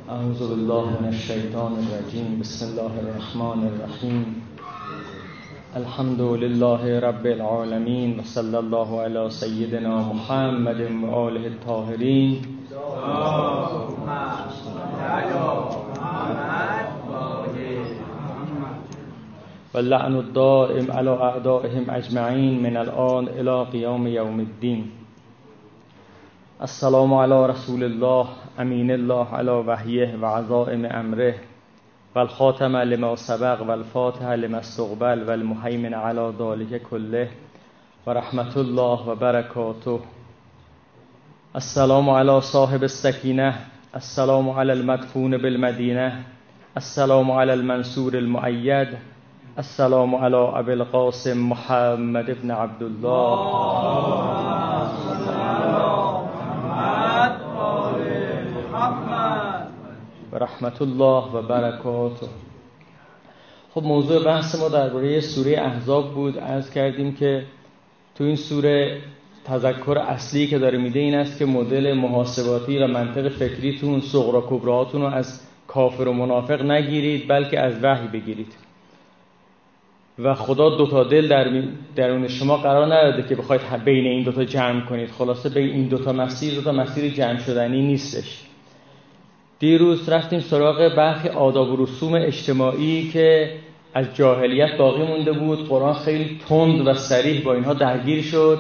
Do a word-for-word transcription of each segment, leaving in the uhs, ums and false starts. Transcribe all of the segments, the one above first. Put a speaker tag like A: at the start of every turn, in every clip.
A: اعوذ بالله من الشیطان الرجیم. بسم الله الرحمن الرحیم. الحمد لله رب العالمین و صلی الله علی سیدنا محمد و آله الطاهرین. و لعن الدائم علی اعدائهم اجمعین من الان الی قیام یوم الدین. السلام علی رسول الله امین الله علی وحیه و عزائم امره و الخاتم لما سبق و الفاتح لما استقبل و المهیمن علی ذلک کله و رحمت الله و برکاته. السلام علی صاحب السکینه، السلام علی المدفون بالمدینه، السلام علی المنصور المؤید، السلام علی ابی القاسم محمد بن عبدالله و رحمت الله و برکاته. خب موضوع بحث ما درباره سوره احزاب بود. عرض کردیم که تو این سوره تذکر اصلی که داره میده این است که مدل محاسباتی و منطق فکریتون صغرا کبراهاتون رو از کافر و منافق نگیرید بلکه از وحی بگیرید و خدا دوتا دل در درون شما قرار نداده که بخواید بین این دوتا جمع کنید. خلاصه بین این دوتا مسیر دوتا مسیر جمع شدنی نیستش. دیروز رفتیم سراغ برخی آداب و رسوم اجتماعی که از جاهلیت باقی مونده بود. قرآن خیلی تند و صریح با اینها درگیر شد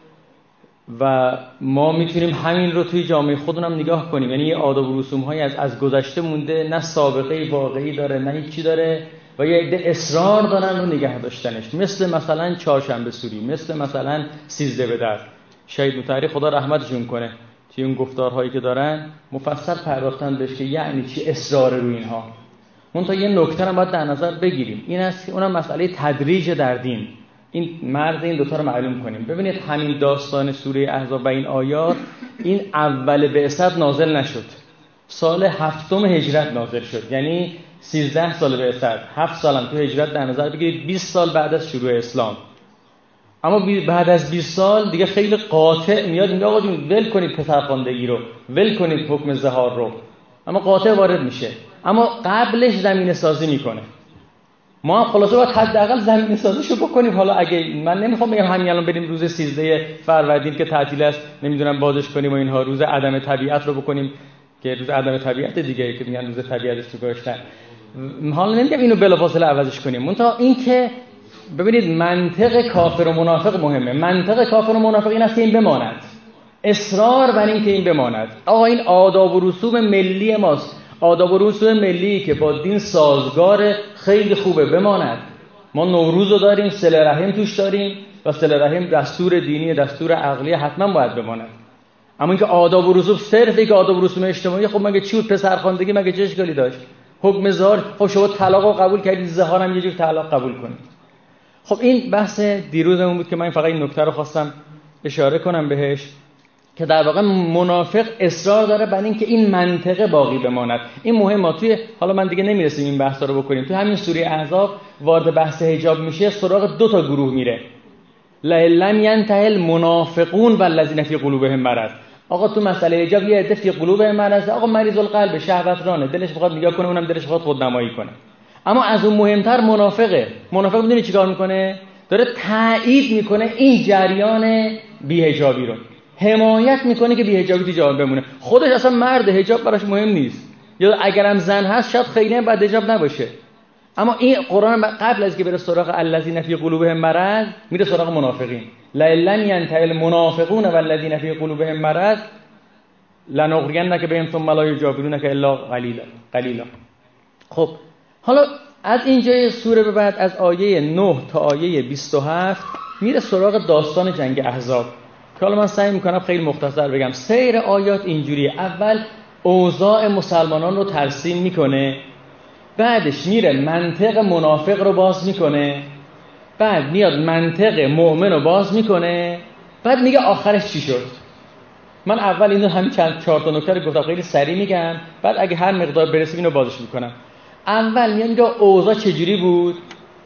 A: و ما میتونیم همین رو توی جامعه خودمون هم نگاه کنیم. یعنی یه آداب و رسوم هایی از از گذشته مونده، نه سابقه واقعی داره نه هیچی داره و یه عده اصرار دارن رو نگه داشتنش، مثل مثلا چهارشنبه سوری، مثل مثلا سیزده به در. شهید مطهری خدا رحمتشون کنه توی اون گفتارهایی که دارن مفصل پرداختن بهش که یعنی چی اصرار رو اینها. اون تا یه نکته رو باید در نظر بگیریم، این است که اونم مسئله تدریج در دین. این مرز این دوتا رو معلوم کنیم. ببینید همین داستان سوره احزاب و این آیات این اول بعثت نازل نشد، سال هفتم هجرت نازل شد. یعنی سیزده سال بعثت، هفت سالم تو هجرت در نظر بگیرید، بیست سال بعد از شروع اسلام. اما بعد از بیست سال دیگه خیلی قاطع میاد میگه آقا جون ول کنید پسرخواندگی رو، ول کنید حکم ظهار رو. اما قاطع وارد میشه، اما قبلش زمینه سازی میکنه. ما هم خلاصه باید حداقل زمینه سازیشو بکنیم. حالا اگه من نمیخوام بگم همین الان بریم روز سیزده فروردین که تعطیل است نمیدونم بازش کنیم و اینها، روز عدم طبیعت رو بکنیم که روز عدم طبیعت دیگه که میگن روز طبیعتش تو گذاشتن. حالا نمیگم اینو بلافاصله عوضش کنیم، منتها این که ببینید منطق کافر و منافق مهمه. منطق کافر و منافق این است که این بماند، اصرار بر این که این بماند. آقا این آداب و رسوم ملی ماست، آداب و رسوم ملی که با دین سازگار، خیلی خوبه بماند. ما نوروز رو داریم، صله رحم توش داریم و صله رحم دستور دینی، دستور عقلی، حتما باید بماند. اما اینکه آداب و رسوم صرف که آداب و رسوم اجتماعی، خب مگه چی بود؟ پسرخواندگی مگه چه اشکالی داشت؟ حکم ظهار، خب شما طلاق رو قبول کردید، ظهار هم یه جور طلاق قبول کنید. خب این بحث دیروزمون بود که من فقط این نکته رو خواستم اشاره کنم بهش که در واقع منافق اصرار داره بر این که این منطقه باقی بماند. این مهمه. توی حالا من دیگه نمیرسیم این بحثا رو بکنیم. تو همین سوره احزاب وارد بحث حجاب میشه، سراغ دو تا گروه میره. لئن ینتهی المنافقون والذین فی قلوبهم مرض. آقا تو مسئله حجاب یه عده فی قلوبهم مرض، آقا مریض القلب، شهوت رانه، دلش بخواد نگاه کنه اونم دلش بخواد خودنمایی کنه. اما از اون مهمتر منافقه. منافق میدونی چیکار میکنه؟ داره تایید میکنه این جریان بی‌حجابی رو، حمایت میکنه که بی‌حجابی تو جامعه بمونه. خودش اصلا مرد، حجاب براش مهم نیست، یا اگرم زن هست شاید خیلی هم بعد حجاب نباشه. اما این قرآن قبل از که بره سراغ الذین فی قلوبهم مرض میره سراغ منافقین. لئن ینتهی المنافقون والذین فی قلوبهم مرض لنغرینک بهم ثم لا یجاورونک الا قلیلا قلیلا. خب حالا از اینجای سوره به بعد از آیه نه تا آیه بیست و هفت میره سراغ داستان جنگ احزاب که حالا من سعی میکنم خیلی مختصر بگم. سیر آیات اینجوریه: اول اوضاع مسلمانان رو ترسیم میکنه، بعدش میره منطق منافق رو باز میکنه، بعد میاد منطق مؤمن رو باز میکنه، بعد میگه آخرش چی شد. من اول اینو همین چند چهار تا نکته رو گفتم، خیلی سریع میگم، بعد اگه هر مقدار برسیم اینو بازش میکنم. اول میاد میگه اوضاع چجوری بود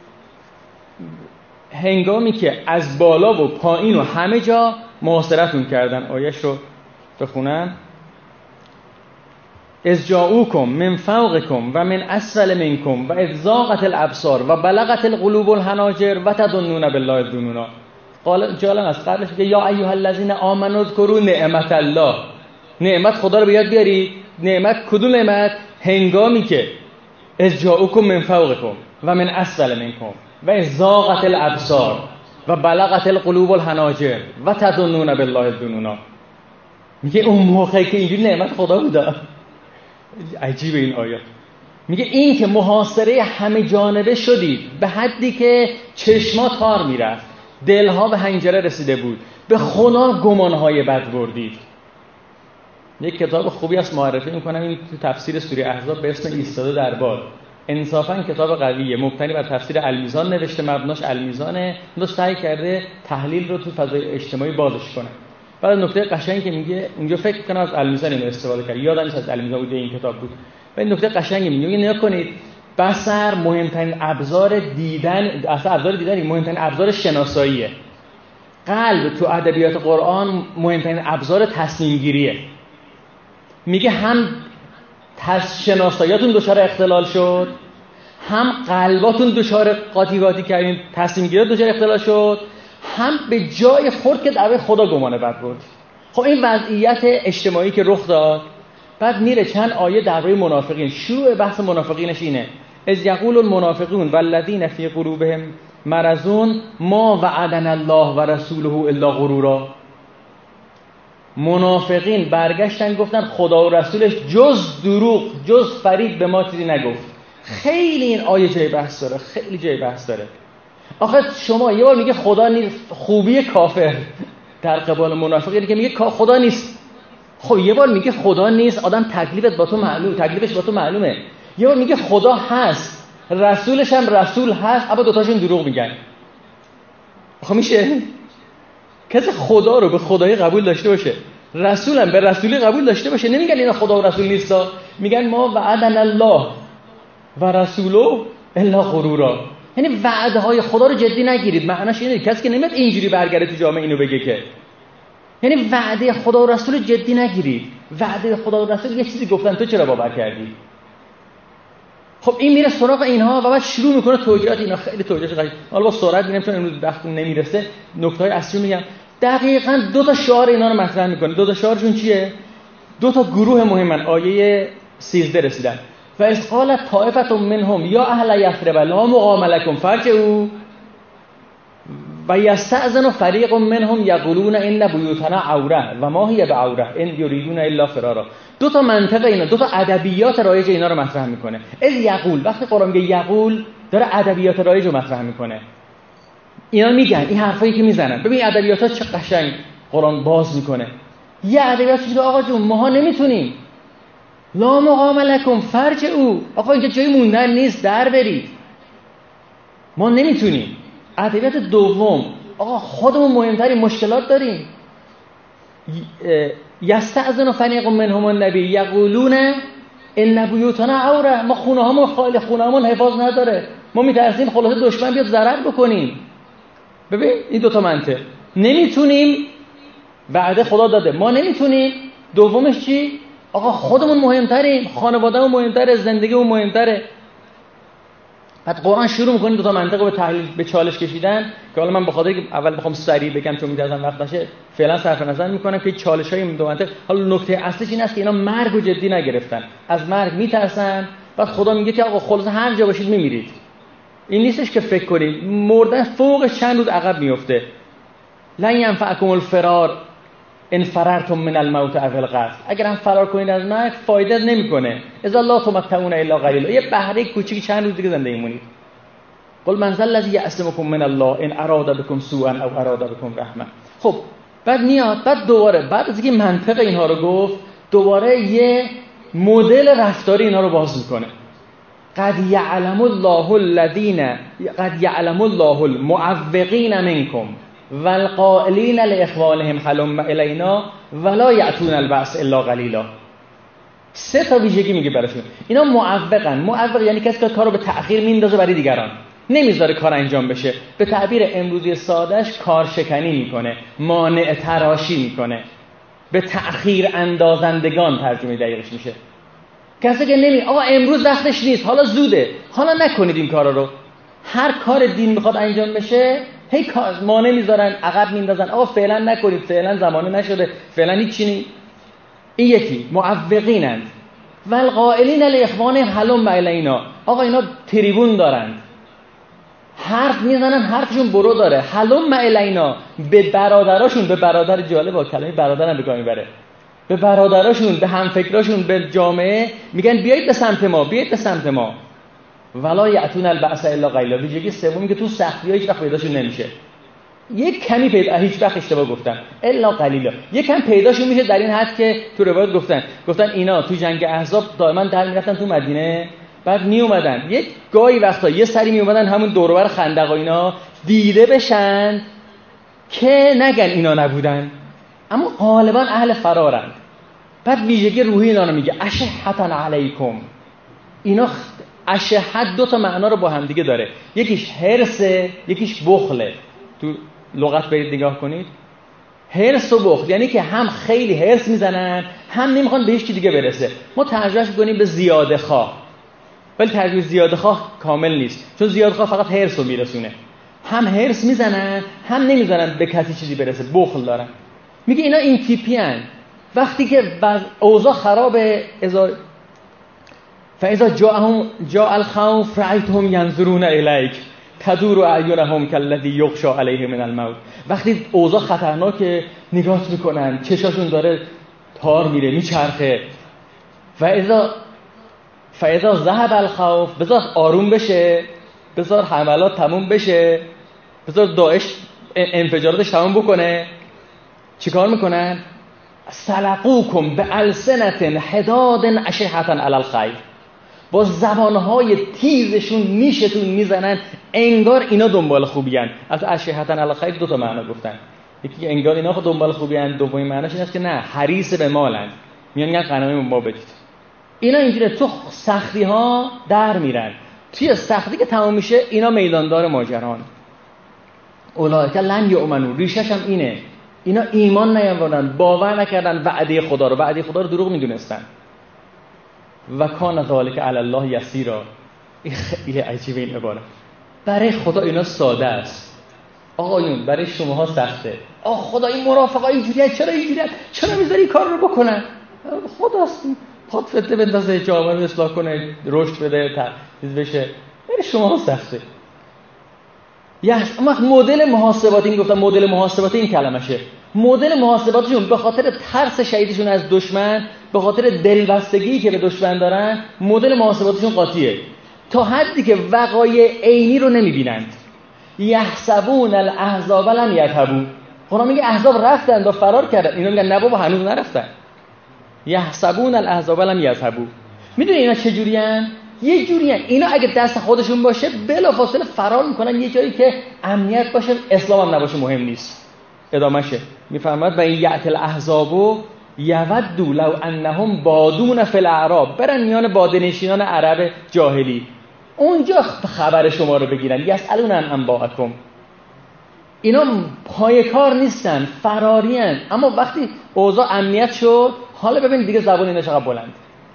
A: هنگامی که از بالا و پایین و همه جا محاصرتون کردن. آیش رو بخونم. اذ جاءوکم من فوقکم و من اسفل منکم و اذ زاغت الابصار و بلغت القلوب الحناجر و تظنون بالله الظنونا. قال جالب است قبلش میگه یا ایها الذین آمنوا اذکروا نعمت الله. نعمت خدا رو به یاد بیاری. نعمت کدوم نعمت؟ هنگامی که اذ جاءوکم من فوقکم و من اسفل منکم و اذ زاغت الابصار و بلغت القلوب الحناجر و تظنون بالله الظنونا. میگه اون موقعی که اینجوری نعمت خدا بوده. عجیبه این آیات. میگه این که محاصره همه جانبه شدید به حدی که چشما تار میرفت، دلها به حنجره رسیده بود، به خدا گمانهای بد بردید. یک کتاب خوبی است معرفی میکنم این تو تفسیر سوره احزاب به اسم ایستاده در باد. انصافا کتاب قویه، مبتنی بر تفسیر المیزان نوشته، مبناش المیزانه، اون سعی کرده تحلیل رو تو فضای اجتماعی بازش کنه. بعد نکته قشنگی که میگه اونجا فکر کنم از المیزان اینو استفاده کرد، یادم نیست از المیزان بود این کتاب بود. و این نکته قشنگی میگه نگاه کنید بصر مهمترین ابزار دیدن، اصلا ابزار دیدن مهمترین ابزار شناساییه. قلب تو ادبیات قرآن مهمترین ابزار تصمیم گیریه. میگه هم شناساییاتون دچار اختلال شد، هم قلباتون دچار قاطی قاطی کردین، تصمیم گیری دچار اختلال شد، هم به جای خورد که در خدا گمانه بد بود. خب این وضعیت اجتماعی که رخ داد، بعد میره چند آیه درباره منافقین. شروع بحث منافقینش اینه: اذ یقول المنافقون والذین فی قلوبهم مرض ما وعدنا الله و رسوله الا غرورا. منافقین برگشتن گفتن خدا و رسولش جز دروغ، جز فریب به ما چیزی نگفت. خیلی این آیه جای بحث داره، خیلی جای بحث داره. آخه شما یه بار میگه خدا نیست، خوبی کافر در قبال منافقین که میگه خدا نیست. خب یه بار میگه خدا نیست، آدم تکلیفت با تو معلوم، تکلیفش با تو معلومه. یه بار میگه خدا هست، رسولش هم رسول هست، اما دوتاشون دروغ میگن. خب میشه کسی خدا رو به خدایی قبول داشته باشه، رسول هم به رسولی قبول داشته باشه؟ نمیگن اینا خدا و رسول نیستا، میگن ما وعدنا الله و رسوله الا غرورا. یعنی وعده های خدا رو جدی نگیرید. معناش اینه کسی که نمیاد اینجوری برگرده تو جامعه اینو بگه که، یعنی وعده خدا و رسول رو جدی نگیرید. وعده خدا و رسول یه چیزی گفتن تو چرا باور کردی؟ خب این میره سراغ اینها و بعد شروع میکنه توجیهات. اینا خیلی توجیهات قشنگ. حالا با سرعت میگم چون امروز وقتم نمیرسه، نکته‌های اصلی میگم. دقیقاً دو تا شعار اینا رو مطرح میکنه. دو تا شعارشون چیه؟ دو تا گروه مهمن. آیه سیزده رسیدن. و اذ قالت طائفة منهم یا اهل یثرب لا مقام لكم فارجعوا و یستأذن فریق منهم یقولون ان بیوتنا عوره و ما هی بعوره ان یریدون الا فرارا. دو تا منطق اینا، دو تا ادبیات رایج اینا رو مطرح میکنه. اذ یقول، وقتی قرآن میگه یقول داره ادبیات رایج رو مطرح میکنه. اینا میگن این حرفایی که میزنن، ببین ادبیات‌ها چه قشنگ قرآن باز میکنه. یه ادبیات میگه آقا جون ماها نمیتونیم، لا مقام لکم فرجعوا، آقا اینجا جای موندن نیست، در برید، ما نمیتونیم. ادبیات دوم، آقا خودمون مهمترین مشکلات داریم. یستأذن فریق منهم النبی یقولون ان بیوتنا عوره، ما خونه هامون خالی، خونه هامون حفاظ نداره، ما میترسیم خلاصه دشمن بیاد ضرر بکنیم. ببین این دو تا منطق، نمیتونیم، وعده خدا داده ما نمیتونیم. دومش چی؟ آقا خودمون مهمتریم، خانوادهمون مهمتره، زندگیمون مهمتره. بعد قرآن شروع می‌کنه دو تا منطق رو به تحلیل، به چالش کشیدن که حالا من به خاطر که اول بخوام سریع بگم چون می‌دازم وقت باشه فعلا صرف نظر می‌کنم که چالش‌های این دو منطق. حالا نکته اصلیش این است که اینا مرگ رو جدی نگرفتن، از مرگ میترسن. بعد خدا میگه که آقا خلاص هر جا باشید میمیرید. این نیستش که فکر کنید مردن فوق چند روز عقب میفته. لن ينفعكم الفرار ان فررتم من الموت او القتل. اگر هم فرار کنید از مرگ فایده نمیکنه. اذا لا تمتعون الا قلیلا، یه بهره کوچیکی چند روز دیگه زنده میمونید. قل من ذا الذی یعصمکم من الله ان اراد بكم سوءا او اراد بكم رحمه. خب بعد میاد، بعد دوباره بعد از اینکه منطق اینها رو گفت، دوباره یه مدل رفتاری اینا رو باز میکنه. قد یعلم الله الذین قد یعلم الله المعوقین منکم والقائلین لاخوانهم هلم الینا ولا یأتون البأس الا قلیلا. سه تا ویژگی میگه براشون. اینا معوقن. معوق یعنی کسی که کارو به تأخیر میندازه برای دیگران، نمیذاره کار انجام بشه. به تعبیر امروزی سادهش کارشکنی میکنه، مانع تراشی میکنه، به تأخیر اندازندگان ترجمه دقیقش میشه. کسی که نمی آقا امروز وقتش نیست، حالا زوده، حالا نکنید این کارا رو. هر کار دین میخواد انجام بشه هی مانع میذارن، عقب میندازن، آقا فعلا نکنید، فعلا زمانه نشده، فعلا هیچ چیزی. این یکی معوقینند. والقائلین لاخوانهم هلم الینا. آقا اینا تریبون دارند، حرف میزنن، حرفشون برو داره. هلم الینا، به برادراشون، به برادر، جالبه کلمه برادرم به کار میبره، به برادراشون، به همفکراشون، به جامعه میگن بیایید به سمت ما، بیایید به سمت ما. ولا یأتون البأس الا قلیلا. ویژگی سومی که تو سختی‌ها هیچ وقت پیداشون نمیشه. یک کمی پیدا، هیچ وقت اشتباه گفتن، الا قلیلا، یک کم پیداشون میشه در این حد که تو روایت گفتن گفتن اینا تو جنگ احزاب دائما در میرفتن تو مدینه، بعد می اومدن یک گاهی وقتا یه سری می اومدن همون دور و بر خندق و اینا دیده بشن که نگن اینا نبودن، اما غالبا اهل فرارن. بعد ویژگی روحی اینا رو میگه اشحتن علیکم. اینا اشحت دو تا معنا رو با هم دیگه داره، یکیش حرصه، یکیش بخله. تو لغت برید نگاه کنید، حرص و بخل یعنی که هم خیلی حرص میزنن، هم نمیخوان به هیچ چیز دیگه برسه. ما ترجمهش می‌کنیم به زیاده خواه، ولی ترجمه زیاده خواه کامل نیست، چون زیاده خواه فقط حرص رو میرسونه. هم حرص میزنن، هم نمیذارن به کسی چیزی برسه، بخل دارن. میگه اینا این تیپی ان. وقتی که اوضاع خرابه، اذا فاذا جاءهم جاء الخوف رأيتهم ينظرون الیک تدور اعینهم کالذی یغشی علیه من الموت. وقتی اوضاع خطرناکه نگاهت میکنن، چشاشون داره تار میره، میچرخه. فاذا فاذا ذهب الخوف، بذار آروم بشه، بذار حملات تموم بشه، بذار داعش انفجاراتش تموم بکنه، چیکار میکنن؟ سلقوکم بالسنة حداد اشحة علی الخیر. با زبانهای تیزشون نیشتون میزنن انگار اینا دنبال خوبیان. از اشحة علی الخیر دو تا معنا گفتن، یکی انگار اینا خود دنبال خوبیان، دومین معناش این است که نه، حریص به مالن، میان میگن غنایم ما بدید. اینا اینجوری تو سختی ها در میرن، توی سختی که تمام میشه اینا میداندار ماجران. اولئک لن یؤمنوا، ریشش هم اینه، اینا ایمان نیاوردن، باور نکردن وعده خدا رو، وعده خدا رو دروغ میدونستن. و کان ذلک علی الله یسیرا. این خیلی عجیبه این عبارت. برای خدا اینا ساده است. آقایون برای شماها سخته. آه خدا این مرافقا اینجوریه، چرا اینجوریه، چرا میذاری کار رو بکنن؟ خداست پات فتنه بندازه، جامعه رو اصلاح کنه، رشد بده، چیز بشه. برای شماها سخته. یس اما مدل محاسباتی، این گفتم مدل محاسباتی این کلمشه. مدل محاسباتشون به خاطر ترس شدیدشون از دشمن، به خاطر دلبستگی که به دشمن دارن، مدل محاسباتشون قاطیه تا حدی که وقایع عینی رو نمیبینند. یحسبون الاحزاب لم یذهبوا. قرآن میگه احزاب رفتن و فرار کردن، اینا میگن نه بابا هنوز نرفتن. یحسبون الاحزاب لم یذهبوا. میدونی اینا چه جورین؟ یه جوریه اینا اگه دست خودشون باشه بلافاصله فرار میکنن یه جایی که امنیت باشه، اسلام هم نباشه مهم نیست. ادامهشه میفرماد و این یأت الاحزاب یودوا لو انهم بادون فی الاعراب. برن میان بادنشینان عرب جاهلی اونجا خبر شما رو بگیرن. یسالون عن انباءکم. اینا پای کار نیستن، فرارین. اما وقتی اوضاع امنیت شد، حالا ببین دیگه زبان اینا چقدر بلند.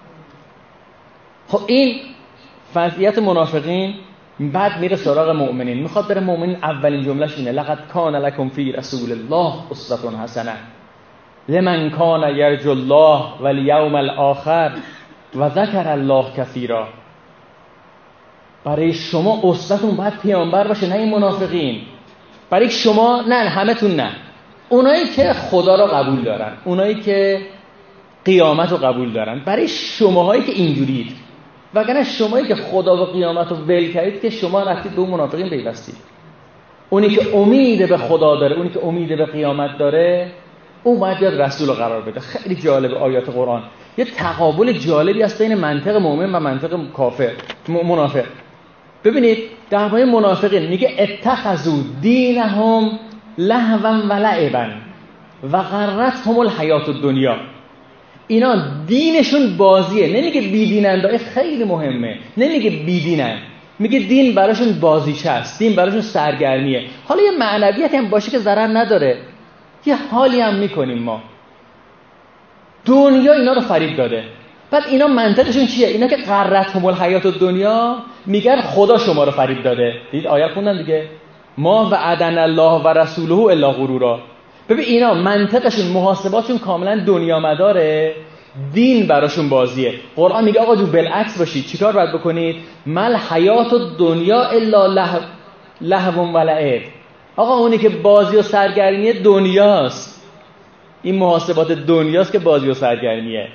A: خب این وضعیت منافقین. بعد میره سراغ مؤمنین، میخواد بره مؤمنین. اولین جملهش اینه لقد کان لکم فی رسول الله اسوة حسنه لمن کان یرجو الله والیوم الاخر و ذکر الله کثیرا. برای شما اسوتون باید پیامبر باشه، نه این منافقین. برای شما نه، همتون نه، اونایی که خدا رو قبول دارن، اونایی که قیامت رو قبول دارن. برای شماهایی که اینجورید، وگرنه شمایی که خدا و قیامت رو ول کردید که شما رفتید به منافقین پیوستید. اونی که امید به خدا داره، اونی که امید به قیامت داره، اون باید بیاد رسول رو قرار بده. خیلی جالب آیات قرآن. یه تقابل جالبی است بین منطق مؤمن و منطق کافر منافق. ببینید درباره منافقین میگه اتخذوا دینهم لهوا و لعبا و غرتهم الحیات الدنیا. اینا دینشون بازیه. نمیگه بیدینن، خیلی مهمه. نمیگه بیدینن، میگه دین براشون بازیچه است، دین براشون سرگرمیه. حالا یه معنویت هم باشه که ضرر نداره، یه حالی هم میکنیم ما. دنیا اینا رو فریب داده. بعد اینا منطقشون چیه؟ اینا که غرتهم الحیات الدنیا میگن خدا شما رو فریب داده. دید آیه خوندن دیگه، ما وعدنا الله و رسوله الا غرورا. ببین اینا منطقشون محاسباتشون کاملا دنیا مداره، دین براشون بازیه. قرآن میگه آقا جو بالعکس باشید. چیکار باید بکنید؟ مل حیات الدنیا الا لهو لهو و لعب. آقا اونی که بازی و سرگرمی دنیاست، این محاسبات دنیاست که بازی و سرگرمیه.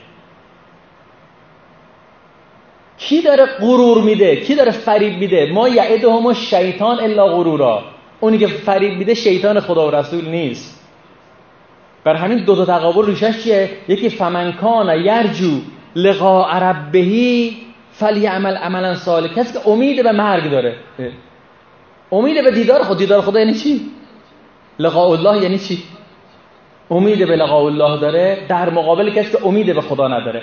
A: کی داره غرور میده؟ کی داره فریب میده؟ ما یعدهم الشیطان الا غرورا. اونی که فریب میده شیطان خدا و رسول نیست. بر همین دو تا تقابل ریشش چیه؟ یکی فمن کان یرجو لقاء ربه فلیعمل عملا صالحا. کسی که امید به مرگ داره، امید به دیدار خدا. دیدار خدا یعنی چی؟ لقاء الله یعنی چی؟ امید به لقاء الله داره در مقابل کسی که امید به خدا نداره.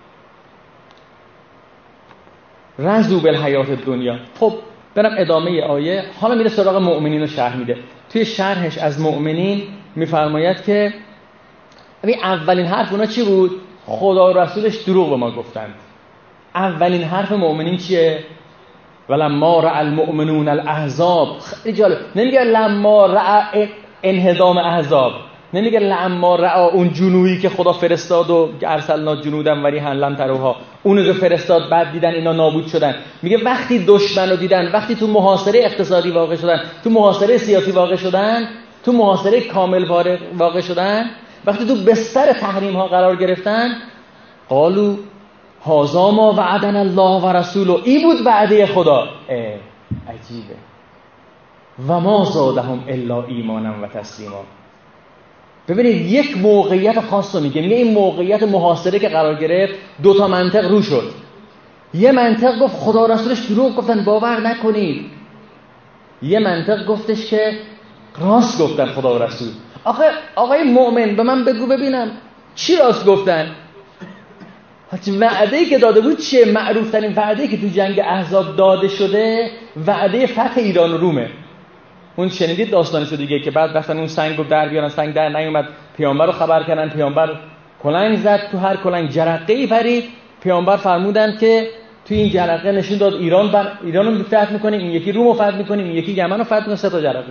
A: رضوا بالحیات الدنیا. خب برم ادامه آیه. حالا میره سراغ مؤمنین رو شرح میده. توی شرحش از مؤمنین میفرماید که ببین اولین حرف اونا چی بود؟ خدا و رسولش دروغ به ما گفتند. اولین حرف مؤمنین چیه؟ ولما رأى المؤمنون الاحزاب. خیلی جالب. نمیگه لما رأى انهدام احزاب، نمیگه لما رأى اون جنودی که خدا فرستاد و ارسلنا جنودا وریحا لم تروها، اونو که فرستاد بعد دیدن اینا نابود شدن. میگه وقتی دشمن رو دیدن، وقتی تو محاصره اقتصادی واقع شدن، تو محاصره سیاسی واقع شدن، تو محاصره کامل واقع شدن، وقتی تو بستر تحریم ها قرار گرفتن، قالو هذا ما وعدنا الله و رسوله. این بود وعده خدا. عجیبه. و ما زادهم الا ایمانا و تسلیما. ببینید یک موقعیت خاص رو میگه. میگه این موقعیت محاصره که قرار گرفت دو تا منطق رو شد. یه منطق گفت خدا و رسولش دروغ گفتن باور نکنید. یه منطق گفتش که راست گفتن خدا و رسول. آخه آقای مؤمن به من بگو ببینم چی راست گفتن؟ وعده‌ای که داده بود چیه؟ معروف ترین وعده‌ای که تو جنگ احزاب داده شده وعده فتح ایران و رومه. اون شنیدید داستانشو دیگه که بعد رفتن اون سنگو در بیارن، سنگ در نیومد، پیامبر رو خبر کردن، پیامبر کلنگ زد، تو هر کلنگ جرقه‌ای پرید. پیامبر فرمودن که تو این جرقه نشون داد ایران بر ایران رو فتح می‌کنیم، این یکی روم رو فتح می‌کنیم، این یکی یمن رو فتح می‌کنیم. سه تا جرقه.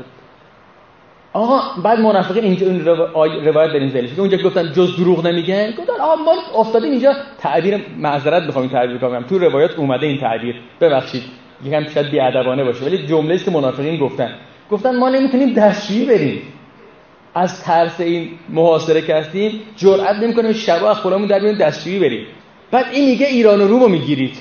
A: آقا بعد منافقین اینجا اون روایت برین ذیلش که اونجا گفتن جز دروغ نمیگن. گفتن آقا ما افتادیم اینجا. تعبیر معذرت می‌خوام این تعبیر کنم، تو روایت اومده این تعبیر، ببخشید یکم شاید بی‌ادبانه باشه ولی جمله‌ای است که منافقین گفتن. گفتن ما نمیتونیم دستشویی بریم، از ترس این محاصره که هستیم جرئت نمی‌کنیم شبا از خونمون در بیاریم دستشویی بریم. بعد این میگه ایران و روم رو میگیرید.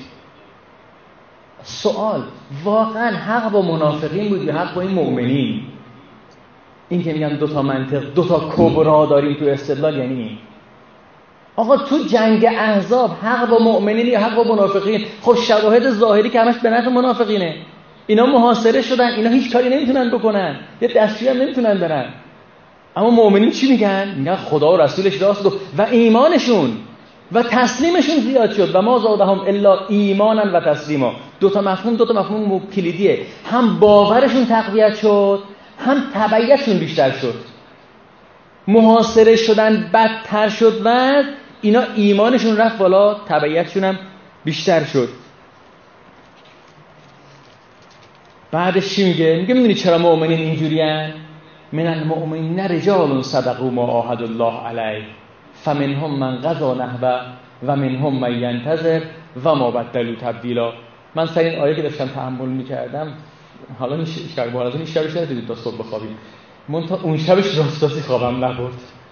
A: سوال واقعا حق با منافقین بود یا حق با این مؤمنین؟ این که میگن دو تا منطق، دو تا کبرا داریم تو استدلال، یعنی این. آقا تو جنگ احزاب حق با مؤمنین یا حق با منافقین؟ خب شواهد ظاهری که همش به نفع منافقینه. اینا محاصره شدن، اینا هیچ کاری نمیتونن بکنن، یه دستشویی هم نمیتونن برن. اما مؤمنین چی میگن؟ میگن خدا و رسولش راست گفت و ایمانشون و تسلیمشون زیاد شد. و ما زادهم الا ایمانا و تسلیما. دو تا مفهوم، دو تا مفهوم کلیدیه. هم باورشون تقویت شد، هم تبعیتشون بیشتر شد. محاصره شدن بدتر شد و اینا ایمانشون رفت بالا، تبعیتشون هم بیشتر شد. بعدش چی میگه؟ میگه میدونی چرا مؤمنین اینجوریان؟ من المؤمنین رجال صدقوا ما عاهدوا الله علیه فمنهم من قضى نحبه و منهم من ینتظر و ما بدلوا تبدیلا. من سر این آیه که داشتم تأمل میکردم، حالا این شب بارد این شبش ندیدید تا صبح بخوابیم، منتها اون شبش راستاسی خوابم نبرد.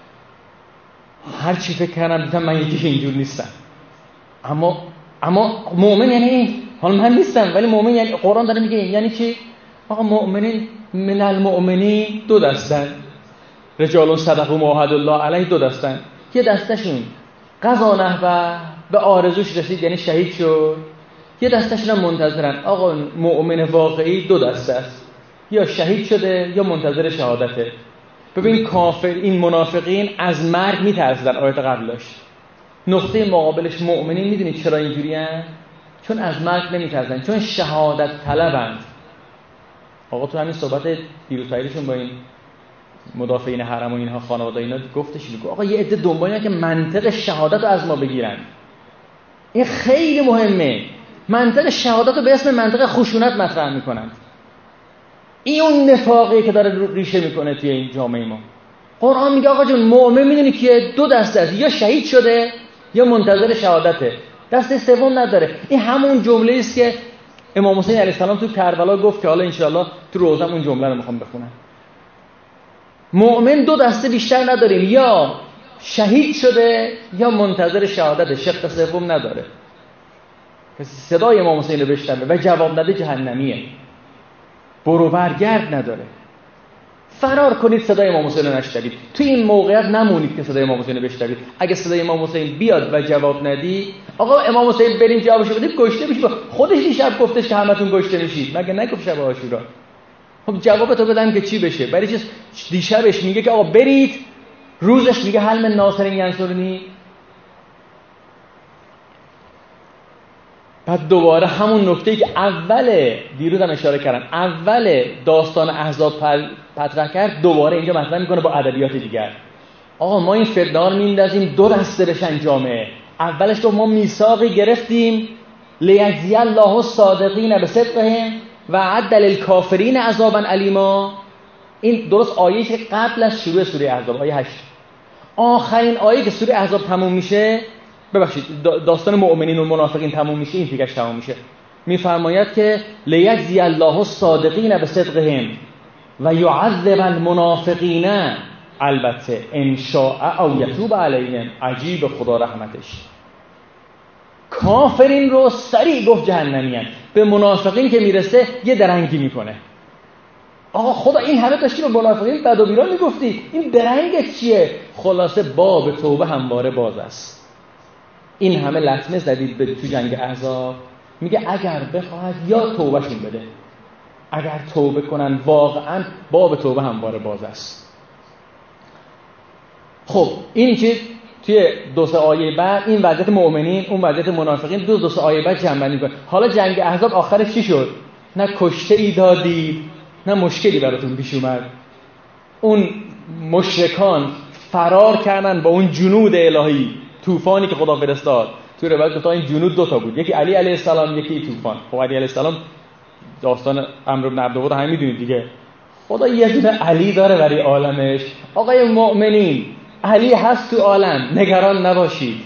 A: هر چی فکر کردم دیدم من یکی اینجور نیستم. اما اما مؤمن یعنی این. حالا من نیستم ولی مؤمن یعنی قرآن داره میگه یعنی چی؟ آقا مؤمنین من المؤمنین دو دستن. رجال صدقوا ما عاهدوا الله علیه دو دستن. یه دستشون قضا نحوه به آرزوش رسید یعنی شهید شد. یه دستشون هم منتظرن. آقا مؤمن واقعی دو دسته است، یا شهید شده یا منتظر شهادته. ببین کافر این منافقین از مرگ میترسیدن. آیت قبلش نقطه مقابلش مؤمنین میدونید چرا اینجوریان؟ چون از مرگ نمیترسن، چون شهادت طلبند. آقا تو همین صحبت دیروزایشون با این مدافعین حرم و اینها خانواده اینا گفتش، میگه آقا یه عده دنبالن که منطق شهادت رو از ما بگیرن. این خیلی مهمه. منطق شهادت رو به اسم منطق خشونت مطرح میکنن. این اون نفاقی که داره ریشه میکنه توی این جامعه ما. قرآن میگه آقا جون مؤمن میدونی که دو دسته است، یا شهید شده یا منتظر شهادته، دسته سوم نداره. این همون جمله است که امام حسین علیه السلام تو کربلا گفت که حالا انشاءالله تو روزم اون جمله رو میخوام بخونم. مؤمن دو دسته بیشتر نداریم، یا شهید شده یا منتظر شهادت، شق سوم نداره. کسی صدای امام حسین رو بشنوه و جواب نده جهنمیه، برو برگرد نداره. فرار کنید صدای امام حسین رو نشنوید، تو این موقعیت نمونید که صدای امام حسین رو بشنوید. اگه صدای امام حسین بیاد و جواب ندی، آقا امام حسین بریم جوابش بدیم کشته میشید. خودش دیشب گفتش که همتون کشته میشید، مگه نگفت شب عاشورا؟ خب جوابتو بدم که چی بشه؟ برای چیز دیشبش میگه که آقا برید، روزش میگه هل من ناصر ینصرنی. بعد دوباره همون نکته‌ای که اول دیروز هم اشاره کردم، اول داستان احزاب مطرح کرد، دوباره اینجا مطرح میکنه با ادبیات دیگر. آقا ما این فتنه‌ها رو میندازیم دو دسته بشن جامعه. اولش تو ما میثاقی گرفتیم لیجزی الله الصادقین بصدقهم و عد للکافرین عذابا الیما. این درست آیه‌ای که قبل از شروع سوره احزاب، آیه هشت، آخرین آیه که سوره احزاب تموم میشه، ببخشید داستان مؤمنین و منافقین تموم میشه، این تیکش تموم میشه، میفرماید که لیجزی الله الصادقین بصدقهم و یعذب المنافقین، البته ان شاء او یتوب علیهم. عجیب خدا رحمتش، کافرین رو سریع گفت جهنمیان، به منافقین که میرسه یه درنگی میکنه. آقا خدا این همه داشتی به منافقین بد و بیرا میگفتی، این درنگت چیه؟ خلاصه باب توبه همواره باز است. این همه لطمه زدید به تو جنگ احزاب، میگه اگر بخواهد یا توبهشون بده، اگر توبه کنن واقعا باب توبه همواره باز است. خب این چیز توی دو سه آیه بعد این وضعیت مؤمنین، اون وضعیت منافقین، دو دو سه آیه بعد جمع می‌کنه. حالا جنگ احزاب آخرش چی شد؟ نه کشته ای دادید، نه مشکلی براتون پیش اومد. اون مشرکان فرار کردن با اون جنود الهی، طوفانی که خدا فرستاد. تو روایت گفت این جنود دو تا بود، یکی علی علیه السلام، یکی طوفان. خب علی علیه السلام داستان عمرو بن عبدود هم میدونید دیگه. خدا یه دونه علی داره برای عالمش. آقای مؤمنین علی هست تو عالم، نگران نباشید.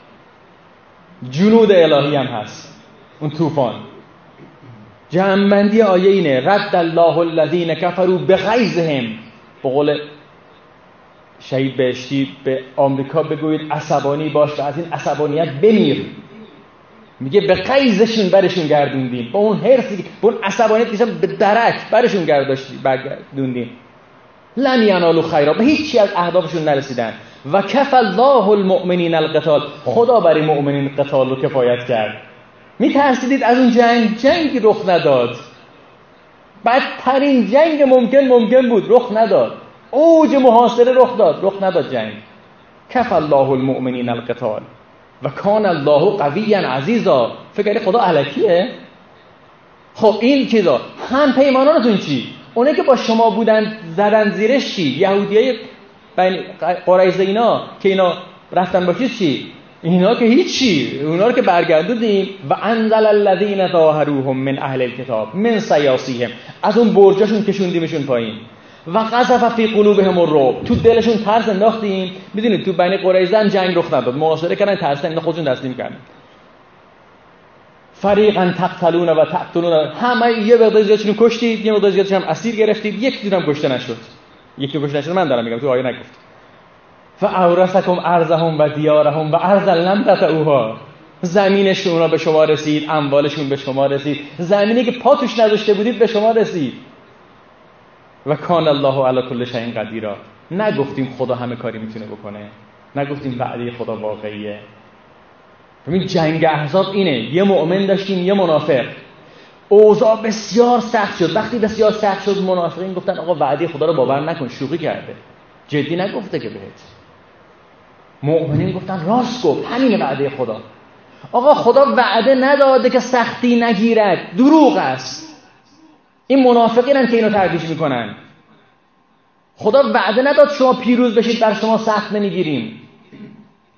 A: جنود الهی هم هست، اون طوفان. جمع‌بندی آیه اینه رد الله الذین کفروا بغیظهم. به قول شهید بهشتی به آمریکا بگوید عصبانی باش و از این عصبانیت بمیر. میگه به غیظشون برشون گردوندیم، با اون حرصی، با اون عصبانیت که به درک برشون گردوندیم. لن ینالوا خیرا، به هیچ چی از اهدافشون نرسیدن. و کف الله المؤمنین القتال، خدا برای مؤمنین قتال رو کفایت کرد. میترسیدید از اون جنگ، جنگی رخ نداد. بدترین جنگ ممکن ممکن بود، رخ نداد. اوج محاصره رخ داد، رخ نداد جنگ. کف الله المؤمنین القتال و کان الله قویا عزیزا. فکر خدا الکیه؟ خب این چیزا هم پیمانانتون چی؟ اونه که با شما بودن زدن زیرش چی؟ یهودیای بین قریظه اینا که اینا رفتن با چی؟ اینا که هیچی، اونا رو که برگردوندیم. و انزل الذین ظاهروهم من اهل الکتاب من سیاسیهم، از اون برجاشون کشوندیمشون پایین. و قذف فی قلوبهم الرعب، تو دلشون ترس انداختیم. میدونید تو بین قریظه هم جنگ رخ نداد، محاصره کردن، ترسیدن، اینا خودشون تسلیم کردن. فریقا تقتلون و تقتلون، همه یه مقدار زیادشون کشتید، یه مقدار زیادشون هم اسیر گرفتید، یک دونم کشته نشد. یکی کشته نشد من دارم میگم، تو آیه نگفت. فاورثکم ارضهم و دیارهم و ارضا لم تطئوها، زمینشون اونا به شما رسید، اموالشون به شما رسید، زمینی که پا توش نذاشته بودید به شما رسید. و کان الله علی کل شیء قدیر. نگفتیم خدا همه کاری میتونه بکنه، نگفتیم وعده خدا واقعیه. ببین جنگ احزاب اینه، یه مؤمن داشتیم یه منافق. اوضاع بسیار سخت شد. وقتی بسیار سخت شد منافقین گفتن آقا وعده خدا رو باور نکن، شوخی کرده، جدی نگفته که بهت. مؤمنین گفتن راست گفت، همین وعده خدا. آقا خدا وعده نداده که سختی نگیرد، دروغ است. این منافقینن که اینو ترویج میکنن. خدا وعده نداد شما پیروز بشید بر شما سخت نمیگیریم.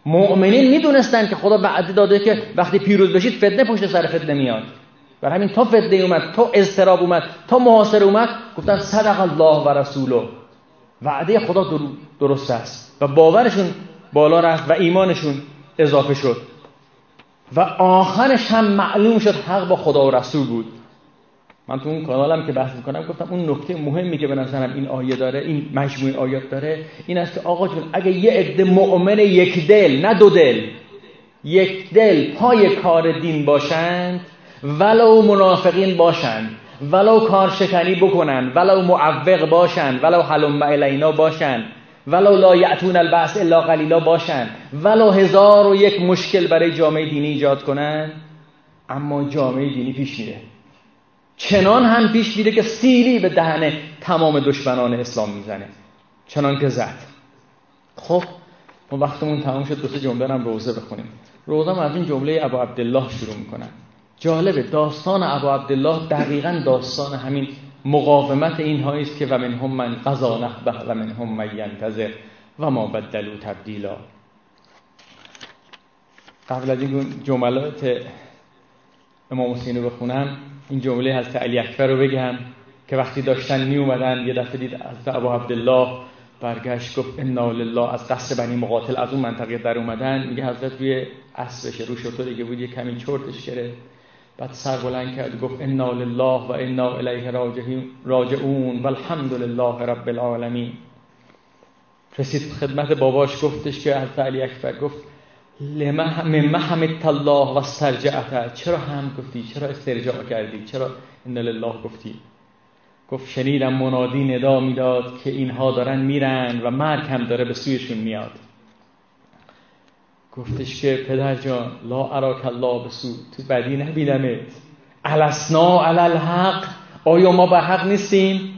A: مؤمنین میدونستن که خدا وعده داده که وقتی پیروز بشید فتنه پشت سر فتنه میاد. برای همین تا فتنه اومد، تا اضطراب اومد، تا محاصره اومد، گفتن صدق الله و رسوله، وعده خدا درست است و باورشون بالا رفت و ایمانشون اضافه شد و آخرش هم معلوم شد حق با خدا و رسول بود. من تو اون کانالم که بحث میکنم گفتم اون نکته مهمی که به نظرم این آیه داره، این مجموعه آیات داره، این است که آقا جون اگه یه عده مؤمن یک دل، نه دو دل، یک دل پای کار دین باشند، ولو منافقین باشند، ولو کارشکنی بکنن، ولو معوق باشند، ولو حلم الینا باشند، ولو لا یأتون البأس الا قلیلا باشند، ولو هزار و یک مشکل برای جامعه دینی ایجاد کنن، اما جامعه دینی پیش میره. چنان هم پیش میره که سیلی به دهن تمام دشمنان اسلام میزنه، چنان که زد. خب ما وقتمون تمام شد، دو سه جمله هم روزه بخونیم. روزه از این جمله ابو عبدالله شروع میکنن. جالبه داستان ابو عبدالله دقیقاً داستان همین مقاومت اینهایی است که و منهم من قضا نحبه و منهم من ینتظر و ما بدلوا تبدیلا. قبل از این جملات امام حسین رو بخونم، این جمله حضرت علی اکبر رو بگم که وقتی داشتن می اومدن یه دفعه دید حضرت ابو عبدالله برگشت گفت انا لله، از قصر بنی مقاتل از اون منطقه در اومدن. میگه حضرت روی اسبش رو شتر دیگه بود، یه کمی چرتش گرفت، بعد سر بلند کرد گفت انا لله و انا الیه راجعون و الحمد لله رب العالمین. رسید خدمت باباش، گفتش که حضرت علی اکبر گفت لما حمدت الله و استرجعت، چرا حمد گفتی، چرا استرجاع کردی، چرا ان لله گفتی؟ گفت شنیدم منادی ندا میداد که اینها دارن میرن و مرگ هم داره به سویشون میاد. گفتش که پدر جان لا اراک الله بسو، تو بدی نبیدمت، الاسنا علی الحق، آیا ما به حق نیستیم؟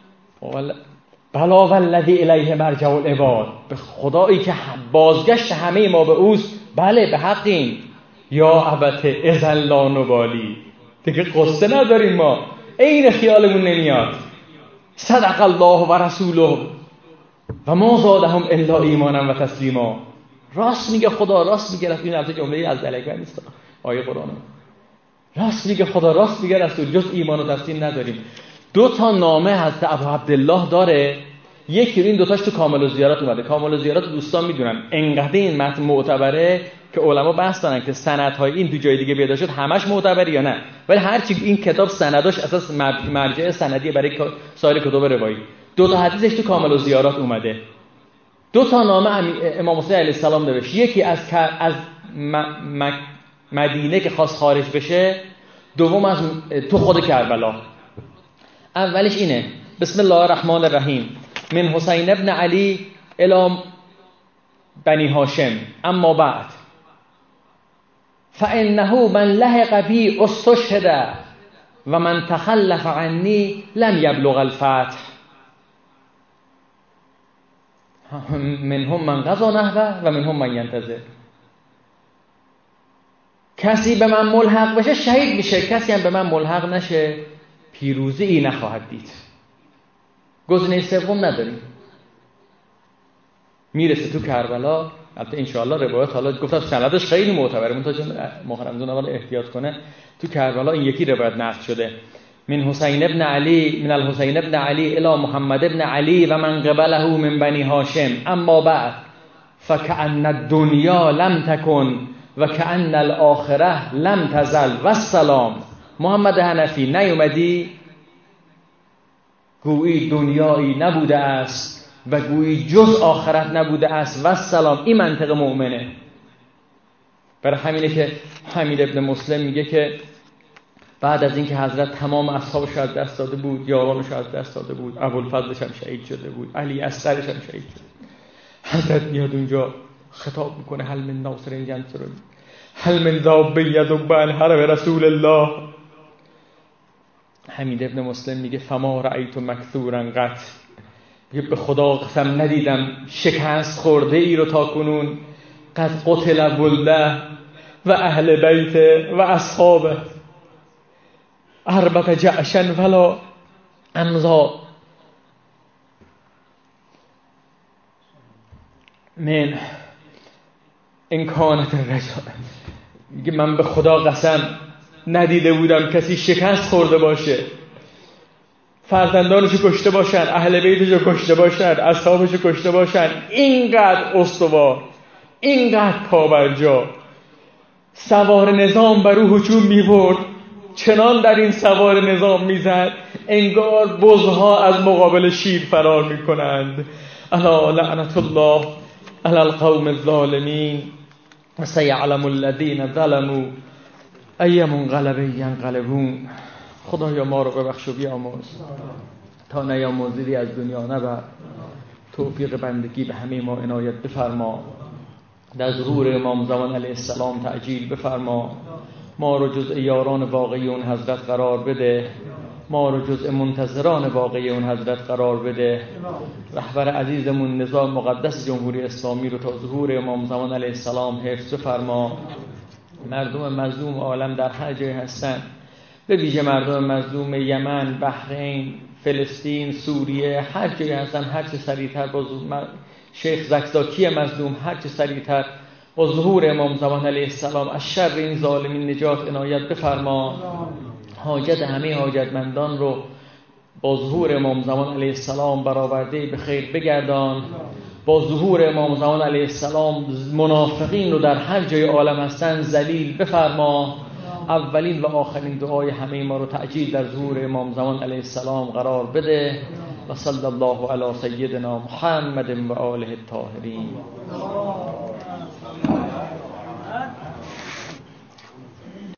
A: بلا والذی الیه مرجع العباد، به خدایی که بازگشت همه ما به اوست، بله به حقیم. یا ابته اذن لا نبالی، دیگه قصه نداریم ما، این خیالمون نمیاد. صدق الله و رسوله و ما زادهم الا ایمانا و تسلیما. راست میگه خدا، راست میگه رسول. این البته جمله از علیه نیست، آیه قرآنه. راست میگه خدا، راست میگه رسول، جز ایمان و تسلیم نداریم. دو تا نامه حضرت ابو عبدالله داره، یکی رو این دوتاش تو کامل الزیارات اومده. کامل الزیارات دوستان میدونن انقدر این متن معتبره که علما بحث دارن که سندهای این تو جای دیگه پیدا شد همش معتبره یا نه، ولی هر چی این کتاب سنداش اساس مرجع سندی برای سایر کتب روایی. دو تا حدیثش تو کامل الزیارات اومده. دو تا نامه امام حسین علیه السلام نوشت، یکی از از م... م... مدینه که خواست خارج بشه، دوم از تو خود کربلا. اولش اینه: بسم الله الرحمن الرحیم، من حسین ابن علی الی بنی هاشم، اما بعد فانه من لحق بی استشهد و من تخلف عنی لم یبلغ الفتح، منهم من قضا نحبه و منهم من ینتظر. کسی به من ملحق بشه شهید میشه، کسی هم به من ملحق نشه پیروزی ای نخواهد دید. گزینه سوم نداریم. میرسه تو کربلا. البته ان شاء الله روایت، حالا گفتم سندش خیلی معتبره، منتها محرمزون اول احتیاط کنه. تو کربلا این یکی روایت نقل شده: من حسین ابن علی من الحسین ابن علی الی محمد ابن علی و من قبله من بنی هاشم، اما بعد فکأن الدنیا لم تکن و کأن الاخره لم تزل و السلام. محمد حنفی نیومدی، گویی دنیایی نبوده است و گویی جز آخرت نبوده است و السلام. این منطق مؤمنه. برای همینه که حمید ابن مسلم میگه که بعد از اینکه حضرت تمام اصحابش از دست داده بود، یارانش از دست داده بود، ابوالفضلش هم شهید شده بود، علی اصغرش هم شهید شده، حضرت میاد اونجا خطاب میکنه: هل من ناصر ینصرنی، هل من ذاب یذب عن حرب رسول الله. حمید ابن مسلم میگه فما رأیت مکثورا قط، میگه به خدا قسم ندیدم شکست خورده ای رو تا کنون. قد قتل ولده و اهل بیت و اصحابه اربط جعشن ولا امضا من این کانت الرجال، میگه من به خدا قسم ندیده بودم کسی شکست خورده باشه، فرزندانشو کشته باشن، اهل بیتشو کشته باشن، اصحابشو کشته باشن، اینقدر استوار، اینقدر پابرجا، سوار نظام بر او هجوم می‌برد، چنان در این سوار نظام میزد انگار بزها از مقابل شیر فرار میکنند. الا لعنت الله علی القوم الظالمین و سیعلم الذین ظلموا ای منقلب ینقلبون. خدایا ما رو ببخش و بیامرز تا نیامرزیدی از دنیا نبر. توفیق بندگی به همه ما عنایت بفرما. در ظهور امام زمان علیه السلام تعجیل بفرما. ما رو جزء یاران واقعی اون حضرت قرار بده. ما رو جزء منتظران واقعی اون حضرت قرار بده. رهبر عزیزمون نظام مقدس جمهوری اسلامی رو تا ظهور امام زمان علیه السلام حفظ فرما. مردم مظلوم عالم در هر جای هستن، به ویژه مردم مظلوم یمن، بحرین، فلسطین، سوریه، هر جای هستن هر چه سریعتر با شیخ زکزاکی مظلوم هر چه سریعتر با ظهور امام زمان علیه السلام از شر این ظالمین نجات عنایت بفرما. حاجت همه حاجتمندان رو با ظهور امام زمان علیه السلام برآورده به خیر بگردان. با ظهور امام زمان علیه السلام منافقین رو در هر جای عالم هستن ذلیل بفرما. اولین و آخرین دعای همه ما رو تعجیل در ظهور امام زمان علیه السلام قرار بده. و صلی الله علی سیدنا محمد و آله الطاهرین.